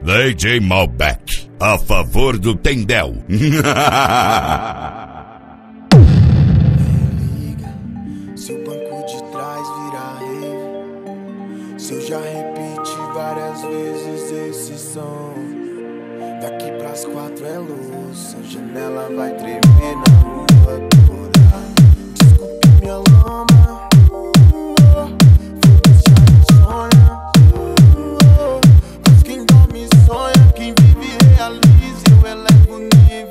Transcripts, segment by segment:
DJ Malbec, a favor do Tendel. Se o banco de trás virar rave, se eu já repeti várias vezes esse som, daqui pras 4 é luz, a janela vai tremer na rua toda. Desculpe minha lama, foda-se a insônia, mas quem dorme sonha, quem vive realiza, eu elevo o nível.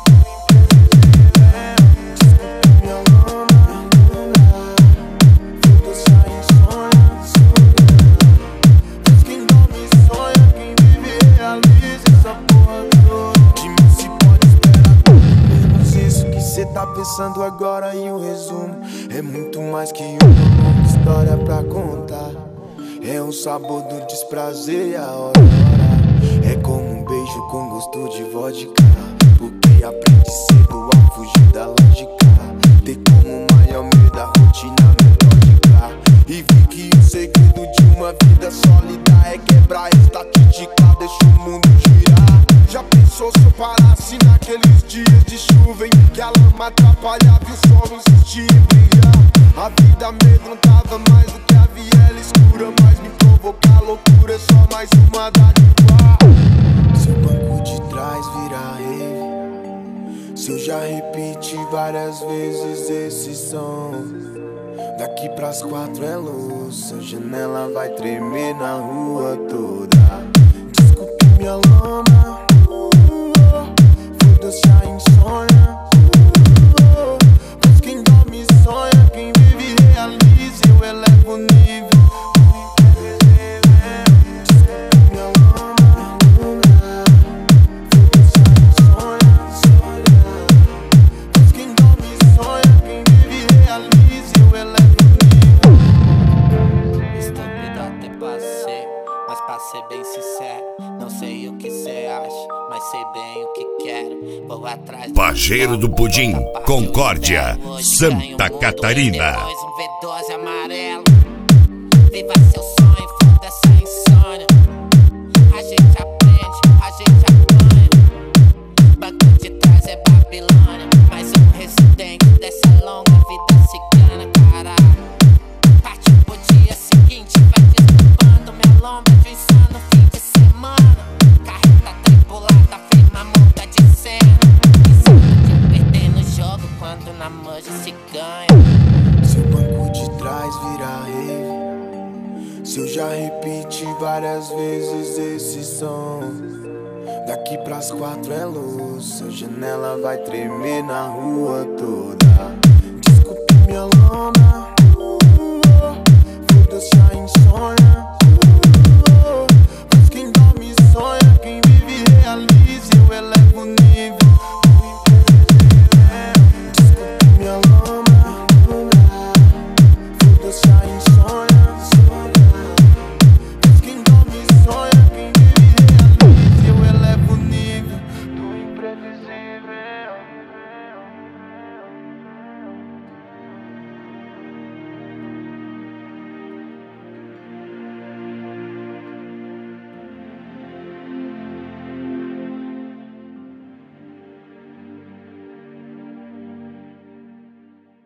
Tá pensando agora em um resumo, é muito mais que uma longa história pra contar. É o sabor do desprazer e a hora. É como um beijo com gosto de vodka, porque aprendi cedo a fugir da lógica, ter como maior medo a rotina metódica. E vi que o segredo de uma vida sólida é quebrar a estatística, deixa o mundo girar. Já pensou se eu parasse naqueles dias de chuva em que a lama atrapalhava e o sol não insistia em brilhar? A vida amedrontava mais do que a viela escura, mas me provocar loucura é só mais uma dádiva. Se o banco de trás virar rave, se eu já repeti várias vezes esse som, daqui pras 4 é luz, a janela vai tremer na rua toda. Desculpe minha lama, foda-se a insônia, mas quem dorme sonha, quem vive realiza, eu elevo o nível. Desculpe minha lama, foda-se a insônia, mas quem dorme sonha, quem vive realiza, eu elevo o nível. Estúpido até passei, mas pra ser bem sincero, não sei o que cê acha, mas sei bem o que quero. Vou atrás do Pajeiro do Pudim, Concórdia, Santa Catarina. Um V12 amarelo. Viva seu sonho, foda-se a insônia. A gente aprende, a gente apanha. Banco de trás é Babilônia, mais um residente dessa longa vida cigana, caralho. Partiu pro dia seguinte, vai desculpando minha lomba de insano fim de semana. Carreta tripulada, firma muda de cena. E sempre perder no jogo quando na manja se ganha. Se o banco de trás virar rave, se eu já repeti várias vezes esse som, daqui pras 4 é luz, a janela vai tremer na rua toda.